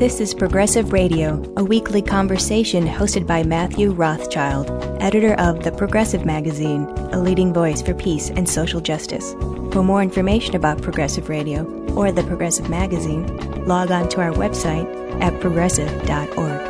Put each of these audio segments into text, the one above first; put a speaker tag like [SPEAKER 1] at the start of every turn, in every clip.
[SPEAKER 1] This is Progressive Radio, a weekly conversation hosted by Matthew Rothschild, editor of The Progressive Magazine, a leading voice for peace and social justice. For more information about Progressive Radio or The Progressive Magazine, log on to our website at progressive.org.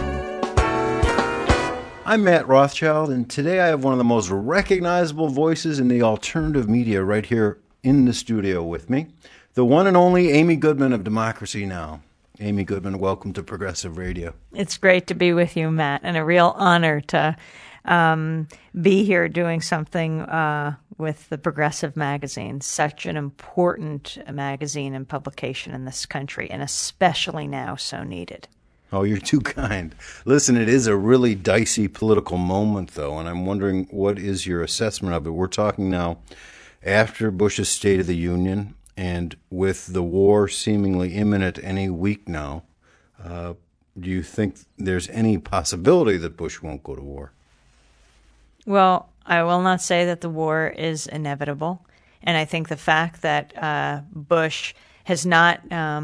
[SPEAKER 2] I'm Matt Rothschild, and today I have one of the most recognizable voices in the alternative media right here in the studio with me, the one and only Amy Goodman of Democracy Now! Amy Goodman, welcome to Progressive Radio.
[SPEAKER 3] It's great to be with you, Matt, and a real honor to be here doing something with the Progressive Magazine, such an important magazine and publication in this country, and especially now so needed.
[SPEAKER 2] Oh, you're too kind. Listen, it is a really dicey political moment, though, and I'm wondering what is your assessment of it. We're talking now after Bush's State of the Union, and with the war seemingly imminent any week now, do you think there's any possibility that Bush won't go to war?
[SPEAKER 3] Well, I will not say that the war is inevitable. And I think the fact that Bush has not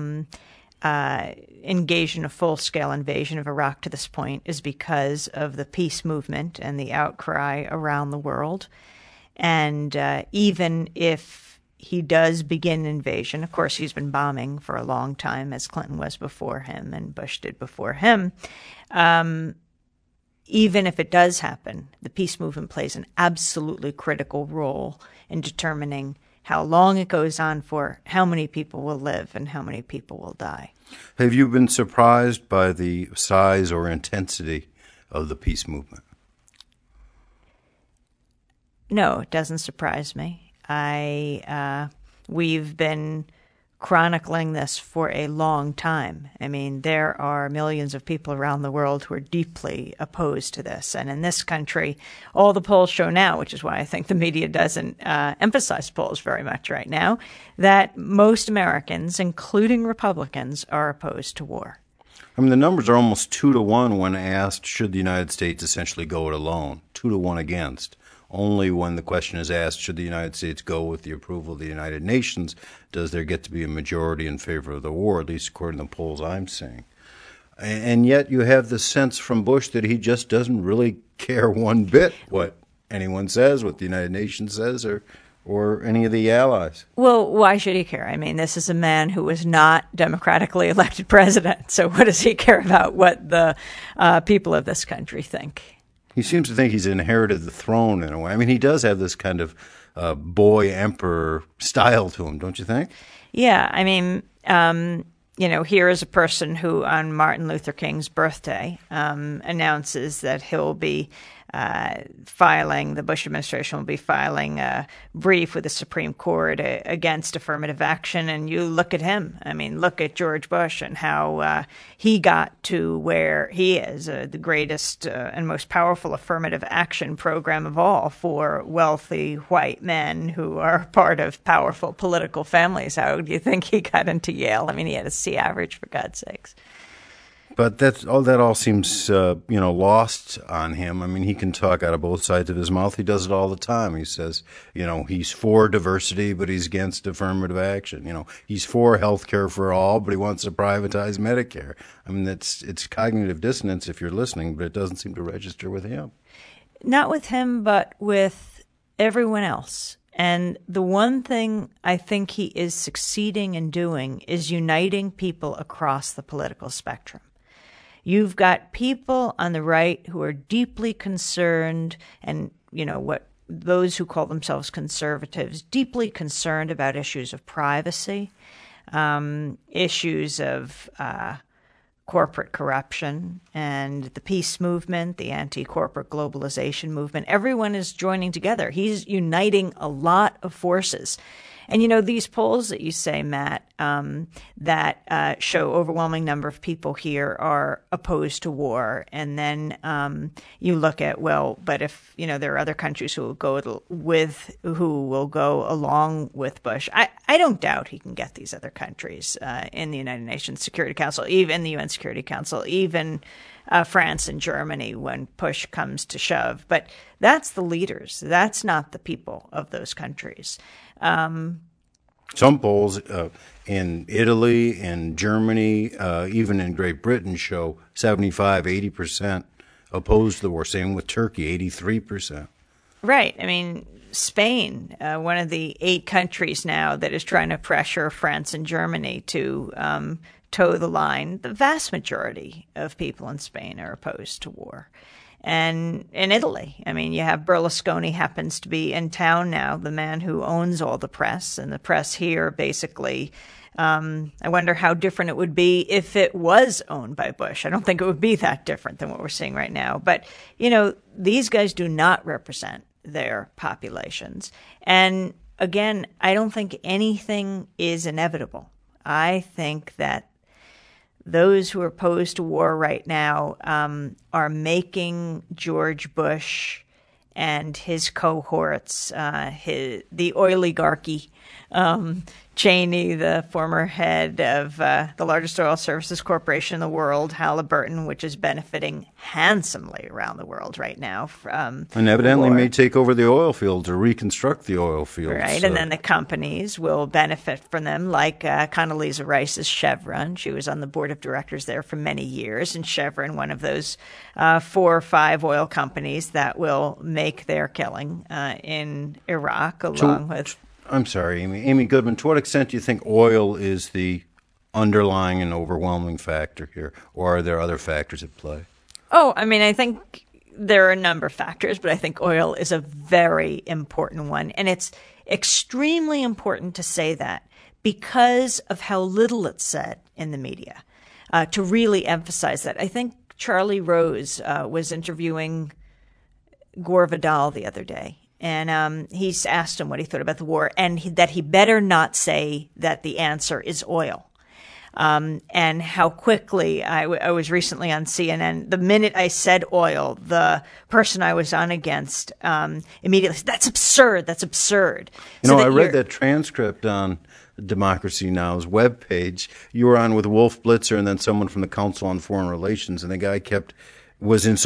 [SPEAKER 3] engaged in a full-scale invasion of Iraq to this point is because of the peace movement and the outcry around the world. And even if he does begin invasion. Of course, he's been bombing for a long time, as Clinton was before him and Bush did before him. Even if it does happen, the peace movement plays an absolutely critical role in determining how long it goes on for, how many people will live, and how many people will die.
[SPEAKER 2] Have you been surprised by the size or intensity of the peace movement?
[SPEAKER 3] No, it doesn't surprise me. We've been chronicling this for a long time. I mean, there are millions of people around the world who are deeply opposed to this. And in this country, all the polls show now, which is why I think the media doesn't emphasize polls very much right now, that most Americans, including Republicans, are opposed to war.
[SPEAKER 2] I mean, the numbers are almost 2-1 when asked, should the United States essentially go it alone? 2-1 against. Only when the question is asked, should the United States go with the approval of the United Nations, does there get to be a majority in favor of the war, at least according to the polls I'm seeing. And yet you have the sense from Bush that he just doesn't really care one bit what anyone says, what the United Nations says, or any of the allies.
[SPEAKER 3] Well, why should he care? I mean, this is a man who was not democratically elected president, so what does he care about what the people of this country think?
[SPEAKER 2] He seems to think he's inherited the throne in a way. I mean, he does have this kind of boy emperor style to him, don't you think?
[SPEAKER 3] Yeah, I mean, here is a person who on Martin Luther King's birthday announces that he'll be the Bush administration will be filing a brief with the Supreme Court against affirmative action. And you look at him. I mean, look at George Bush and how he got to where he is, the greatest and most powerful affirmative action program of all for wealthy white men who are part of powerful political families. How do you think he got into Yale? I mean, he had a C average, for God's sakes.
[SPEAKER 2] But that all seems, lost on him. I mean, he can talk out of both sides of his mouth. He does it all the time. He says, he's for diversity, but he's against affirmative action. He's for health care for all, but he wants to privatize Medicare. I mean, it's cognitive dissonance if you're listening, but it doesn't seem to register with him.
[SPEAKER 3] Not with him, but with everyone else. And the one thing I think he is succeeding in doing is uniting people across the political spectrum. You've got people on the right who are deeply concerned and, those who call themselves conservatives, deeply concerned about issues of privacy, issues of corporate corruption, and the peace movement, the anti-corporate globalization movement. Everyone is joining together. He's uniting a lot of forces. And, these polls that you say, Matt, that show overwhelming number of people here are opposed to war. And then you look at, but if, there are other countries who will go along with Bush, I don't doubt he can get these other countries in the United Nations Security Council, even the UN Security Council, even France and Germany when push comes to shove. But that's the leaders. That's not the people of those countries.
[SPEAKER 2] Some polls in Italy, in Germany, even in Great Britain show 75, 80% opposed to the war. Same with Turkey, 83%.
[SPEAKER 3] Right. I mean, Spain, one of the 8 countries now that is trying to pressure France and Germany to toe the line. The vast majority of people in Spain are opposed to war. And in Italy, I mean, you have Berlusconi happens to be in town now, the man who owns all the press. And the press here basically, I wonder how different it would be if it was owned by Bush. I don't think it would be that different than what we're seeing right now. But, you know, these guys do not represent their populations. And again, I don't think anything is inevitable. I think that those who are opposed to war right now are making George Bush and his cohorts, the oligarchy, Cheney, the former head of the largest oil services corporation in the world, Halliburton, which is benefiting handsomely around the world right now.
[SPEAKER 2] And evidently may take over the oil fields or reconstruct the oil fields.
[SPEAKER 3] Right, and then the companies will benefit from them, like Condoleezza Rice's Chevron. She was on the board of directors there for many years, and Chevron, one of those 4 or 5 oil companies that will make their killing in Iraq, along with...
[SPEAKER 2] I'm sorry, Amy Goodman, to what extent do you think oil is the underlying and overwhelming factor here, or are there other factors at play?
[SPEAKER 3] Oh, I mean, I think there are a number of factors, but I think oil is a very important one. And it's extremely important to say that because of how little it's said in the media, to really emphasize that. I think Charlie Rose was interviewing Gore Vidal the other day. And he's asked him what he thought about the war, and that he better not say that the answer is oil. And how quickly I was recently on CNN. The minute I said oil, the person I was on against immediately said, "That's absurd. That's absurd."
[SPEAKER 2] You know, I read that transcript on Democracy Now's webpage. You were on with Wolf Blitzer and then someone from the Council on Foreign Relations, and the guy was in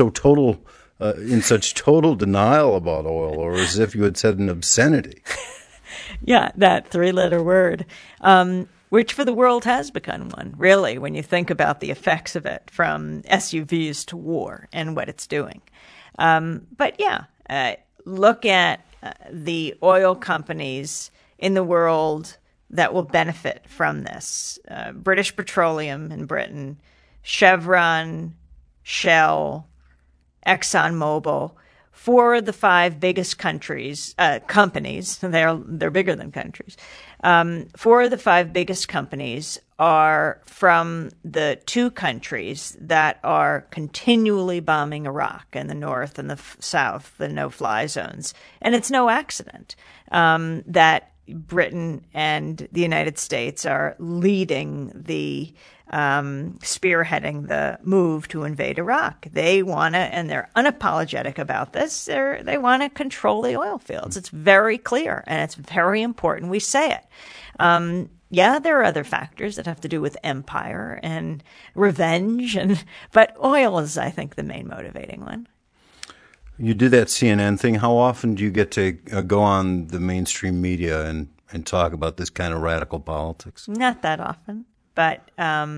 [SPEAKER 2] such total denial about oil, or as if you had said an obscenity.
[SPEAKER 3] Yeah, that 3-letter word, which for the world has become one, really, when you think about the effects of it, from SUVs to war and what it's doing. But yeah, look at the oil companies in the world that will benefit from this. British Petroleum in Britain, Chevron, Shell, ExxonMobil, 4 of the 5 biggest companies, they're bigger than countries. 4 of the 5 biggest companies are from the 2 countries that are continually bombing Iraq in the north and the south, the no-fly zones. And it's no accident that Britain and the United States are leading the spearheading the move to invade Iraq. They want to, and they're unapologetic about this, they want to control the oil fields. It's very clear, and it's very important we say it. Yeah, there are other factors that have to do with empire and revenge, but oil is, I think, the main motivating one.
[SPEAKER 2] You did that CNN thing. How often do you get to go on the mainstream media and talk about this kind of radical politics?
[SPEAKER 3] Not that often. But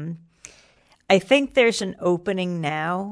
[SPEAKER 3] I think there's an opening now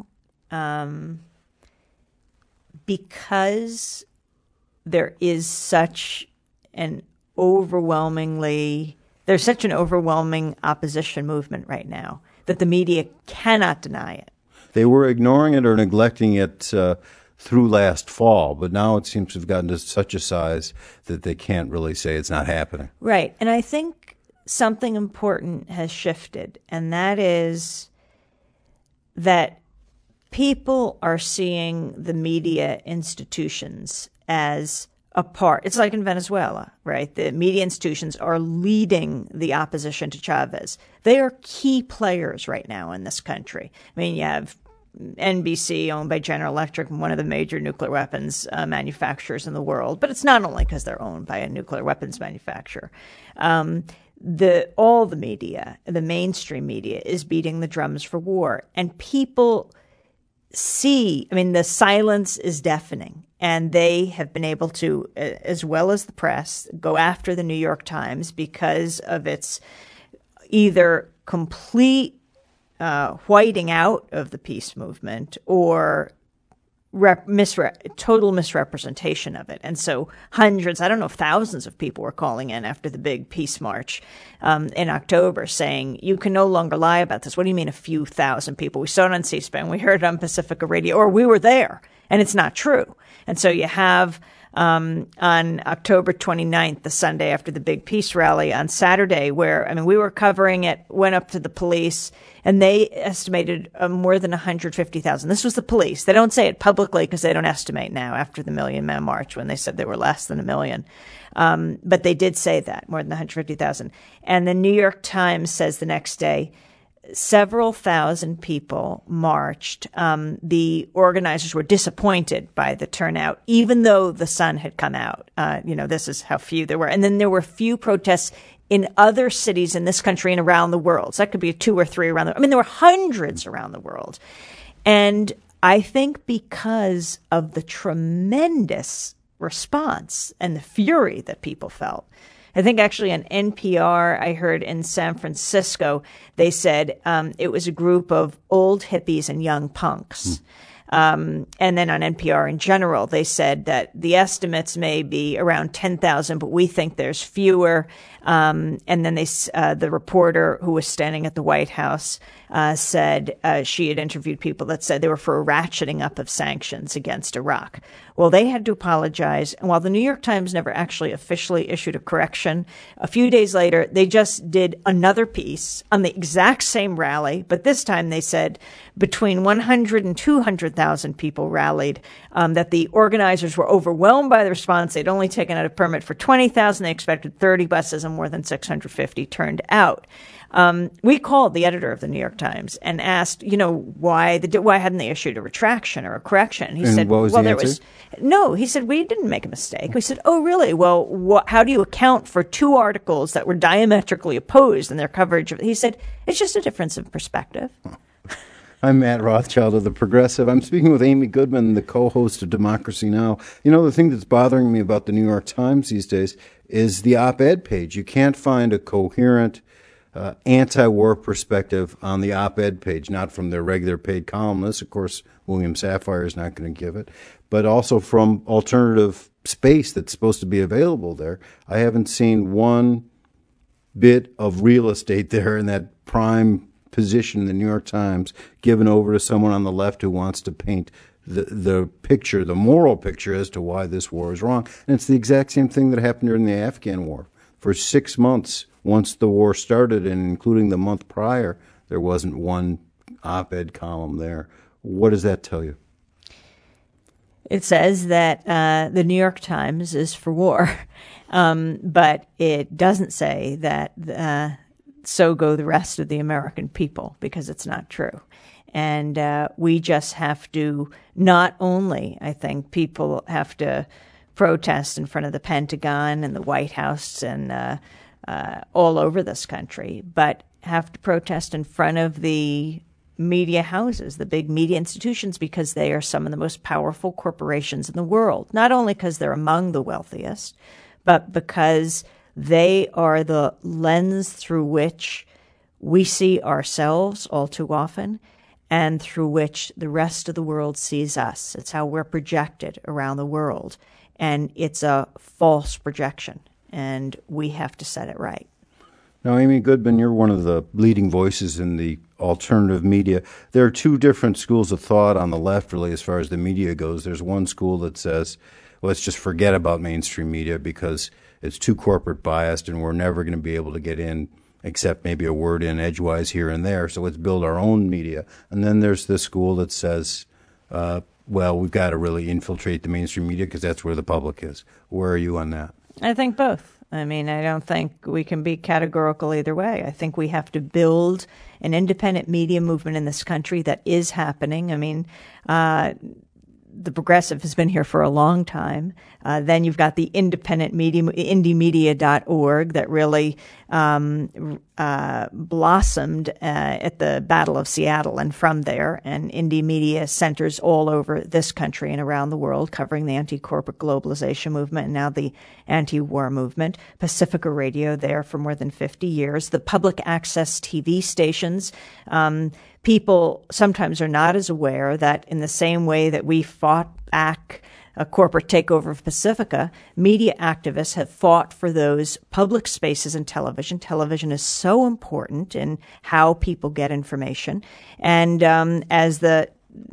[SPEAKER 3] because there is such an overwhelming opposition movement right now that the media cannot deny it.
[SPEAKER 2] They were ignoring it or neglecting it through last fall, but now it seems to have gotten to such a size that they can't really say it's not happening.
[SPEAKER 3] Right. And I think something important has shifted, and that is that people are seeing the media institutions as a part. It's like in Venezuela, right? The media institutions are leading the opposition to Chavez. They are key players right now in this country. I mean, you have NBC, owned by General Electric, one of the major nuclear weapons manufacturers in the world. But it's not only because they're owned by a nuclear weapons manufacturer. All the media, the mainstream media, is beating the drums for war. And people see, I mean, the silence is deafening. And they have been able to, as well as the press, go after the New York Times because of its either complete whiting out of the peace movement or total misrepresentation of it. And so hundreds, I don't know if thousands of people were calling in after the big peace march in October saying, you can no longer lie about this. What do you mean a few thousand people? We saw it on C-SPAN. We heard it on Pacifica Radio, or we were there, and it's not true. And so you have on October 29th, the Sunday after the big peace rally, on Saturday, where, we were covering it, went up to the police, and they estimated more than 150,000. This was the police. They don't say it publicly because they don't estimate now after the Million Man March when they said there were less than 1 million. But they did say that, more than 150,000. And the New York Times says the next day, several thousand people marched. The organizers were disappointed by the turnout, even though the sun had come out. This is how few there were. And then there were few protests in other cities in this country and around the world. So that could be 2 or 3 around there were hundreds around the world. And I think because of the tremendous response and the fury that people felt, I think actually on NPR, I heard in San Francisco, they said it was a group of old hippies and young punks. And then on NPR in general, they said that the estimates may be around 10,000, but we think there's fewer. And then the reporter who was standing at the White House said she had interviewed people that said they were for a ratcheting up of sanctions against Iraq. Well, they had to apologize. And while the New York Times never actually officially issued a correction, a few days later, they just did another piece on the exact same rally. But this time they said between 100 and 200,000 people rallied, that the organizers were overwhelmed by the response. They'd only taken out a permit for 20,000. They expected 30 buses and more than 650 turned out. We called the editor of the New York Times and asked, why hadn't they issued a retraction or a correction? He said,
[SPEAKER 2] what was the answer?
[SPEAKER 3] No, he said, we didn't make a mistake. We said, oh, really? Well, how do you account for 2 articles that were diametrically opposed in their coverage? He said, it's just a difference of perspective.
[SPEAKER 2] I'm Matt Rothschild of The Progressive. I'm speaking with Amy Goodman, the co-host of Democracy Now! The thing that's bothering me about the New York Times these days is the op-ed page. You can't find a coherent anti-war perspective on the op-ed page, not from their regular paid columnists. Of course, William Safire is not going to give it, but also from alternative space that's supposed to be available there. I haven't seen one bit of real estate there in that prime position in the New York Times given over to someone on the left who wants to paint the picture, the moral picture as to why this war is wrong. And it's the exact same thing that happened during the Afghan war. For 6 months, once the war started, and including the month prior, there wasn't one op-ed column there. What does that tell you?
[SPEAKER 3] It says that the New York Times is for war, but it doesn't say that so go the rest of the American people, because it's not true. And we just have to, not only, I think, people have to protest in front of the Pentagon and the White House and all over this country, but have to protest in front of the media houses, the big media institutions, because they are some of the most powerful corporations in the world, not only because they're among the wealthiest, but because they are the lens through which we see ourselves all too often and through which the rest of the world sees us. It's how we're projected around the world. And it's a false projection, and we have to set it right.
[SPEAKER 2] Now, Amy Goodman, you're one of the leading voices in the alternative media. There are 2 different schools of thought on the left, really, as far as the media goes. There's one school that says, well, let's just forget about mainstream media because it's too corporate biased and we're never going to be able to get in except maybe a word in edgewise here and there, so let's build our own media. And then there's this school that says, well, we've got to really infiltrate the mainstream media because that's where the public is. Where are you on that?
[SPEAKER 3] I think both. I don't think we can be categorical either way. I think we have to build an independent media movement in this country that is happening. The Progressive has been here for a long time. Then you've got the independent media, indiemedia.org, that really blossomed at the Battle of Seattle, and from there, and indie media centers all over this country and around the world covering the anti-corporate globalization movement and now the anti-war movement. Pacifica Radio there for more than 50 years. The public access TV stations, people sometimes are not as aware that in the same way that we fought back a corporate takeover of Pacifica, media activists have fought for those public spaces in television. Television is so important in how people get information. And as the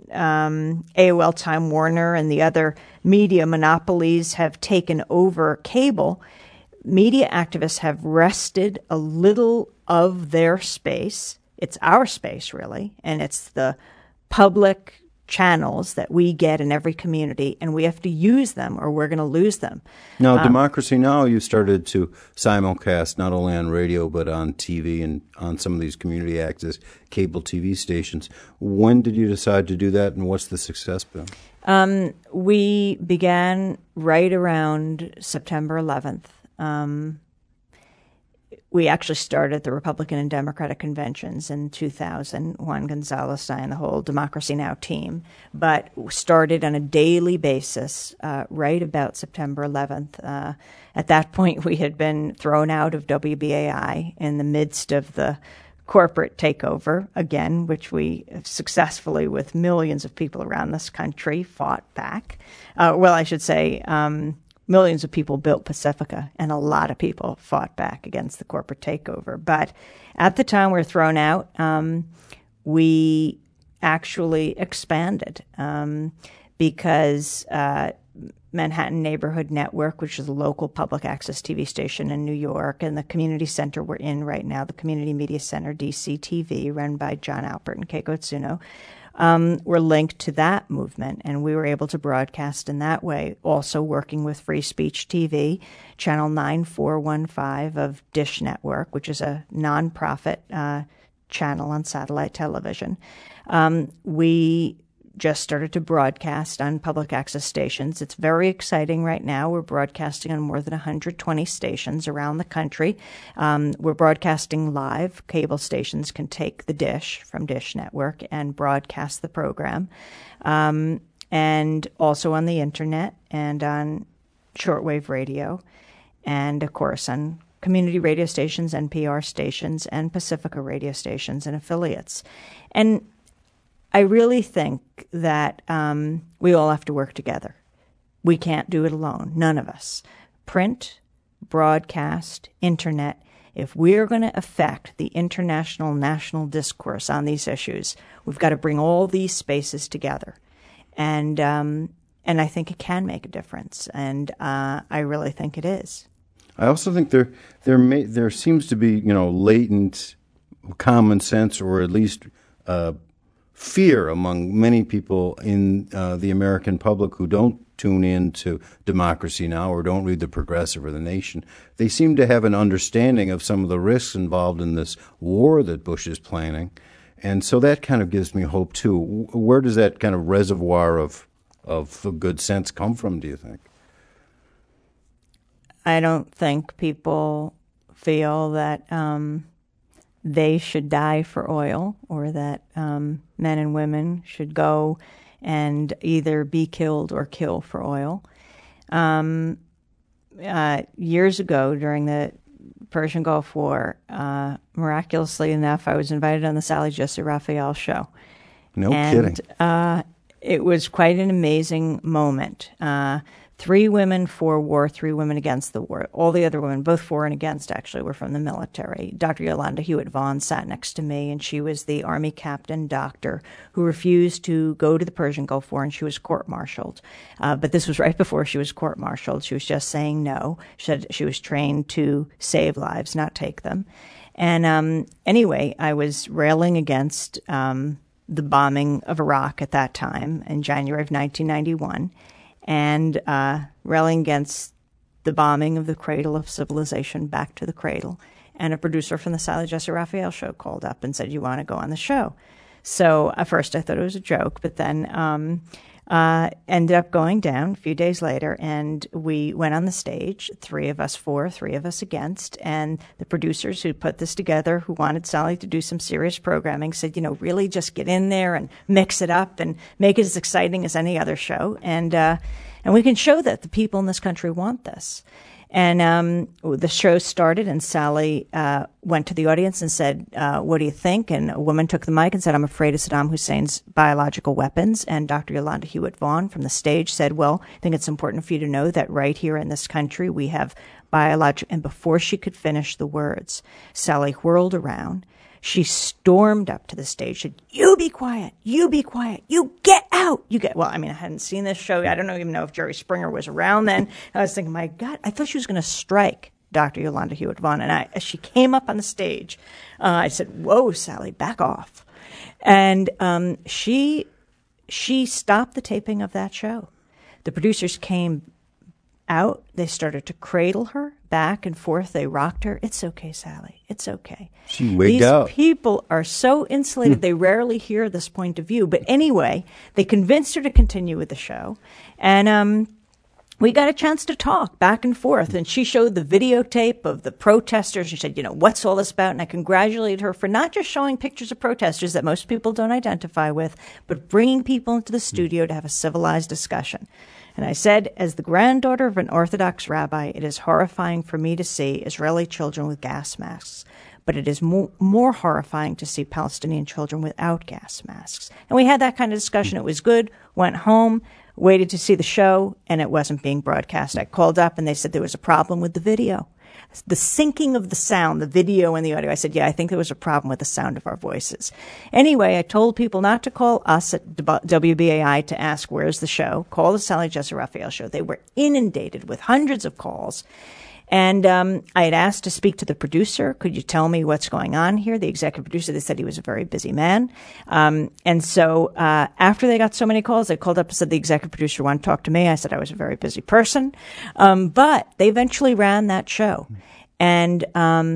[SPEAKER 3] AOL, Time Warner, and the other media monopolies have taken over cable, media activists have wrested a little of their space. It's our space, really, and it's the public channels that we get in every community, and we have to use them or we're going to lose them.
[SPEAKER 2] Now, Democracy Now! You started to simulcast not only on radio but on TV and on some of these community access cable TV stations. When did you decide to do that, and what's the success been?
[SPEAKER 3] We began right around September 11th. We actually started the Republican and Democratic conventions in 2000, Juan Gonzalez and I and the whole Democracy Now! Team, but started on a daily basis right about September 11th. At that point, we had been thrown out of WBAI in the midst of the corporate takeover, again, which we successfully, with millions of people around this country, fought back. Millions of people built Pacifica, and a lot of people fought back against the corporate takeover. But at the time we were thrown out, we actually expanded because Manhattan Neighborhood Network, which is a local public access TV station in New York, and the community center we're in right now, the Community Media Center, DCTV, run by John Alpert and Keiko Tsuno, were linked to that movement, and we were able to broadcast in that way. Also working with Free Speech TV, Channel 9415 of Dish Network, which is a nonprofit channel on satellite television. We just started to broadcast on public access stations. It's very exciting right now. We're broadcasting on more than 120 stations around the country. We're broadcasting live. Cable stations can take the dish from Dish Network and broadcast the program. And also on the internet and on shortwave radio, and of course on community radio stations, NPR stations, and Pacifica radio stations and affiliates. And I really think that we all have to work together. We can't do it alone, none of us. Print, broadcast, internet. If we're going to affect the international, national discourse on these issues, we've got to bring all these spaces together. And I think it can make a difference, and I really think it is.
[SPEAKER 2] I also think there seems to be, latent common sense, or at least fear among many people in the American public who don't tune in to Democracy Now! Or don't read The Progressive or The Nation. They seem to have an understanding of some of the risks involved in this war that Bush is planning. And so that kind of gives me hope, too. Where does that kind of reservoir of good sense come from, do you think?
[SPEAKER 3] I don't think people feel that they should die for oil, or that men and women should go and either be killed or kill for oil. Years ago, during the Persian Gulf War, miraculously enough, I was invited on the Sally Jessy Raphael show.
[SPEAKER 2] No kidding.
[SPEAKER 3] It was quite an amazing moment. 3 women for war, 3 women against the war. All the other women, both for and against, actually, were from the military. Dr. Yolanda Hewitt-Vaughn sat next to me, and she was the Army captain doctor who refused to go to the Persian Gulf War, and she was court-martialed. But this was right before she was court-martialed. She was just saying no. She said she was trained to save lives, not take them. And anyway, I was railing against the bombing of Iraq at that time in January of 1991. And railing against the bombing of the cradle of civilization, Back to the Cradle. And a producer from the Sally Jessy Raphael show called up and said, "You want to go on the show?" So at first I thought it was a joke, but then ended up going down a few days later, and we went on the stage, 3 of us for, 3 of us against, and the producers who put this together, who wanted Sally to do some serious programming, said, really just get in there and mix it up and make it as exciting as any other show, and we can show that the people in this country want this. And the show started, and Sally went to the audience and said, what do you think? And a woman took the mic and said, I'm afraid of Saddam Hussein's biological weapons. And Dr. Yolanda Hewitt-Vaughn from the stage said, well, I think it's important for you to know that right here in this country we have biological. And before she could finish the words, Sally whirled around. She stormed up to the stage, said, you be quiet, you get out, well, I hadn't seen this show. I don't even know if Jerry Springer was around then. I was thinking, my God, I thought she was going to strike Dr. Yolanda Hewitt-Vaughn. And as she came up on the stage, I said, whoa, Sally, back off. And she stopped the taping of that show. The producers came out. They started to cradle her back and forth. They rocked her. It's okay, Sally. It's okay.
[SPEAKER 2] She wigged out.
[SPEAKER 3] These people are so insulated. They rarely hear this point of view. But anyway, they convinced her to continue with the show. And we got a chance to talk back and forth. And she showed the videotape of the protesters. She said, what's all this about? And I congratulated her for not just showing pictures of protesters that most people don't identify with, but bringing people into the studio to have a civilized discussion. And I said, as the granddaughter of an Orthodox rabbi, it is horrifying for me to see Israeli children with gas masks, but it is more horrifying to see Palestinian children without gas masks. And we had that kind of discussion. It was good, went home, waited to see the show, and it wasn't being broadcast. I called up, and they said there was a problem with the video. The syncing of the sound, the video and the audio. I said, I think there was a problem with the sound of our voices. Anyway, I told people not to call us at WBAI to ask, where's the show? Call the Sally Jessy Raphael show. They were inundated with hundreds of calls. And I had asked to speak to the producer. Could you tell me what's going on here? The executive producer, they said he was a very busy man. And so after they got so many calls, they called up and said the executive producer wanted to talk to me. I said I was a very busy person. But they eventually ran that show. And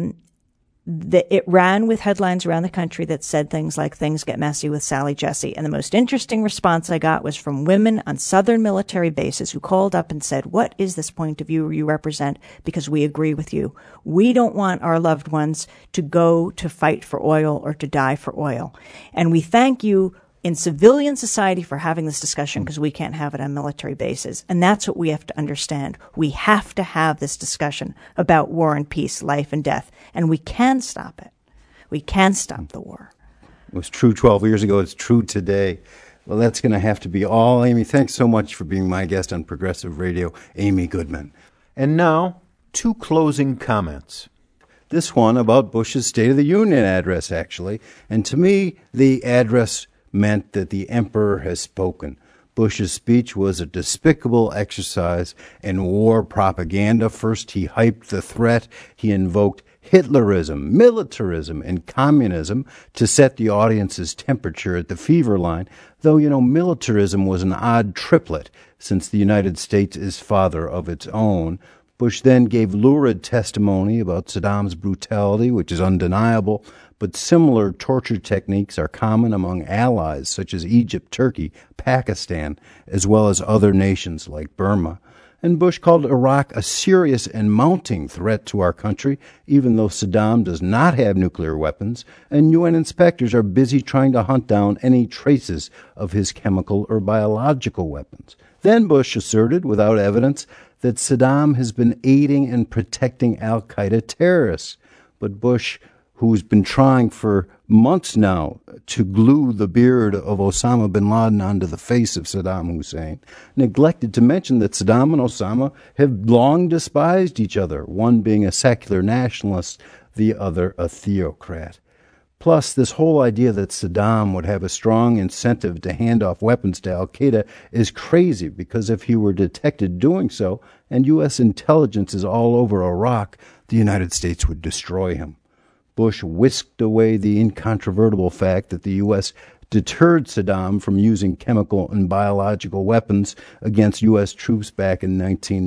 [SPEAKER 3] it ran with headlines around the country that said things like, things get messy with Sally Jessy. And the most interesting response I got was from women on Southern military bases who called up and said, what is this point of view you represent? Because we agree with you. We don't want our loved ones to go to fight for oil or to die for oil. And we thank you in civilian society for having this discussion, because we can't have it on military bases. And that's what we have to understand. We have to have this discussion about war and peace, life and death, and we can stop it. We can stop the war.
[SPEAKER 2] It was true 12 years ago. It's true today. Well, that's going to have to be all. Amy, thanks so much for being my guest on Progressive Radio, Amy Goodman.
[SPEAKER 4] And now, 2 closing comments.
[SPEAKER 2] This one about Bush's State of the Union address, actually. And to me, the address meant that the emperor has spoken. Bush's speech was a despicable exercise in war propaganda. First, he hyped the threat. He invoked Hitlerism, militarism, and communism to set the audience's temperature at the fever line, though, militarism was an odd triplet, since the United States is father of its own. Bush then gave lurid testimony about Saddam's brutality, which is undeniable, but similar torture techniques are common among allies such as Egypt, Turkey, Pakistan, as well as other nations like Burma. And Bush called Iraq a serious and mounting threat to our country, even though Saddam does not have nuclear weapons, and UN inspectors are busy trying to hunt down any traces of his chemical or biological weapons. Then Bush asserted, without evidence, that Saddam has been aiding and protecting al-Qaeda terrorists. But Bush, who's been trying for months now to glue the beard of Osama bin Laden onto the face of Saddam Hussein, neglected to mention that Saddam and Osama have long despised each other, one being a secular nationalist, the other a theocrat. Plus, this whole idea that Saddam would have a strong incentive to hand off weapons to al-Qaeda is crazy, because if he were detected doing so, and U.S. intelligence is all over Iraq, the United States would destroy him. Bush whisked away the incontrovertible fact that the U.S. deterred Saddam from using chemical and biological weapons against U.S. troops back in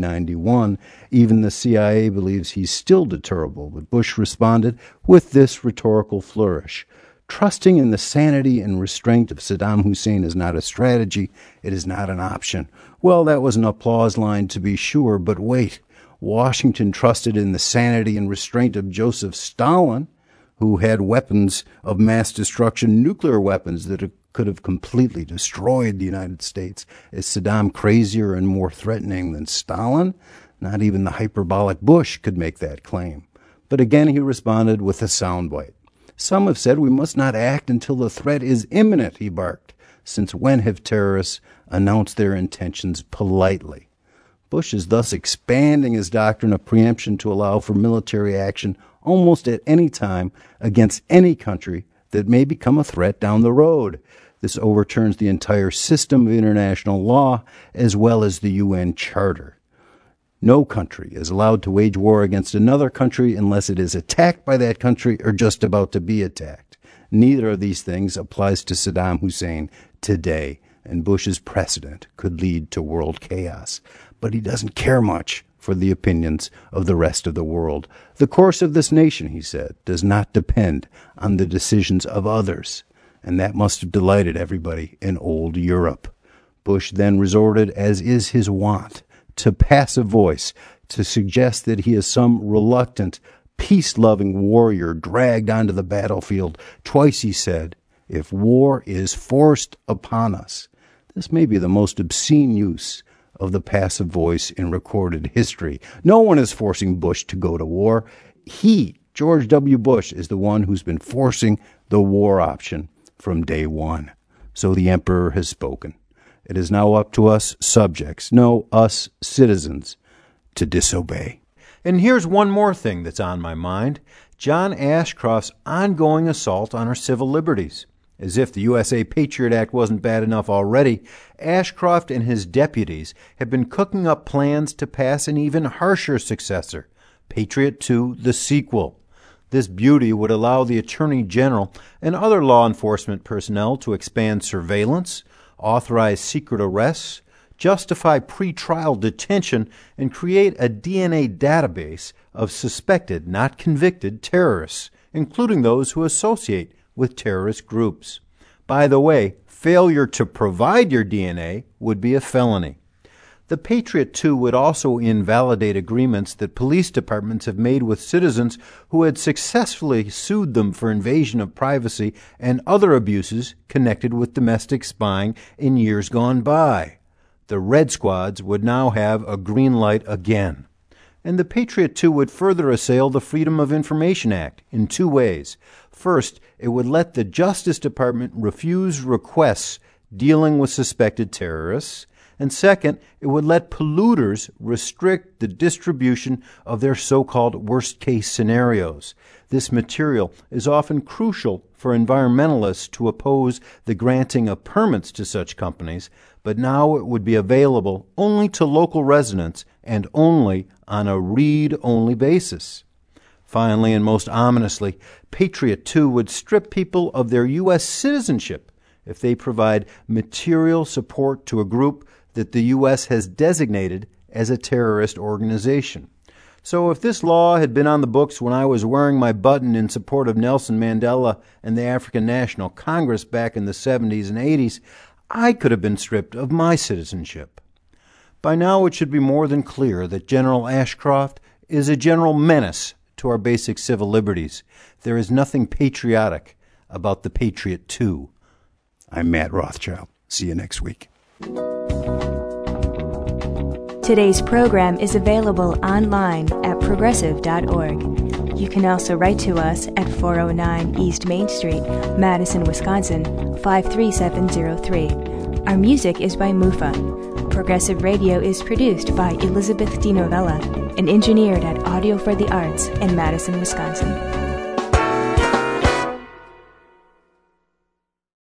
[SPEAKER 2] 1991. Even the CIA believes he's still deterrable, but Bush responded with this rhetorical flourish. Trusting in the sanity and restraint of Saddam Hussein is not a strategy. It is not an option. Well, that was an applause line to be sure, but wait. Washington trusted in the sanity and restraint of Joseph Stalin, who had weapons of mass destruction, nuclear weapons that could have completely destroyed the United States. Is Saddam crazier and more threatening than Stalin? Not even the hyperbolic Bush could make that claim. But again, he responded with a soundbite. Some have said we must not act until the threat is imminent, he barked. Since when have terrorists announced their intentions politely? Bush is thus expanding his doctrine of preemption to allow for military action almost at any time against any country that may become a threat down the road. This overturns the entire system of international law as well as the UN Charter. No country is allowed to wage war against another country unless it is attacked by that country or just about to be attacked. Neither of these things applies to Saddam Hussein today, and Bush's precedent could lead to world chaos. But he doesn't care much for the opinions of the rest of the world. The course of this nation, he said, does not depend on the decisions of others, and that must have delighted everybody in old Europe. Bush then resorted, as is his wont, to passive voice to suggest that he is some reluctant, peace-loving warrior dragged onto the battlefield. Twice he said, if war is forced upon us. This may be the most obscene use of the passive voice in recorded history. No one is forcing Bush to go to war. He, George W. Bush, is the one who's been forcing the war option from day one. So the emperor has spoken. It is now up to us subjects, no, us citizens, to disobey.
[SPEAKER 4] And here's one more thing that's on my mind. John Ashcroft's ongoing assault on our civil liberties. As if the USA Patriot Act wasn't bad enough already, Ashcroft and his deputies have been cooking up plans to pass an even harsher successor, Patriot II, the sequel. This beauty would allow the Attorney General and other law enforcement personnel to expand surveillance, authorize secret arrests, justify pretrial detention, and create a DNA database of suspected, not convicted, terrorists, including those who associate with terrorist groups. By the way, failure to provide your DNA would be a felony. The Patriot II would also invalidate agreements that police departments have made with citizens who had successfully sued them for invasion of privacy and other abuses connected with domestic spying in years gone by. The Red Squads would now have a green light again. And the Patriot II would further assail the Freedom of Information Act in two ways. First, it would let the Justice Department refuse requests dealing with suspected terrorists. And second, it would let polluters restrict the distribution of their so-called worst-case scenarios. This material is often crucial for environmentalists to oppose the granting of permits to such companies, but now it would be available only to local residents and only on a read-only basis. Finally, and most ominously, Patriot II would strip people of their U.S. citizenship if they provide material support to a group that the U.S. has designated as a terrorist organization. So if this law had been on the books when I was wearing my button in support of Nelson Mandela and the African National Congress back in the 70s and 80s, I could have been stripped of my citizenship. By now it should be more than clear that General Ashcroft is a general menace to our basic civil liberties. There is nothing patriotic about the Patriot II.
[SPEAKER 2] I'm Matt Rothschild. See you next week.
[SPEAKER 1] Today's program is available online at progressive.org. You can also write to us at 409 East Main Street, Madison, Wisconsin, 53703. Our music is by Mufa. Progressive Radio is produced by Elizabeth DiNovella and engineered at Audio for the Arts in Madison, Wisconsin.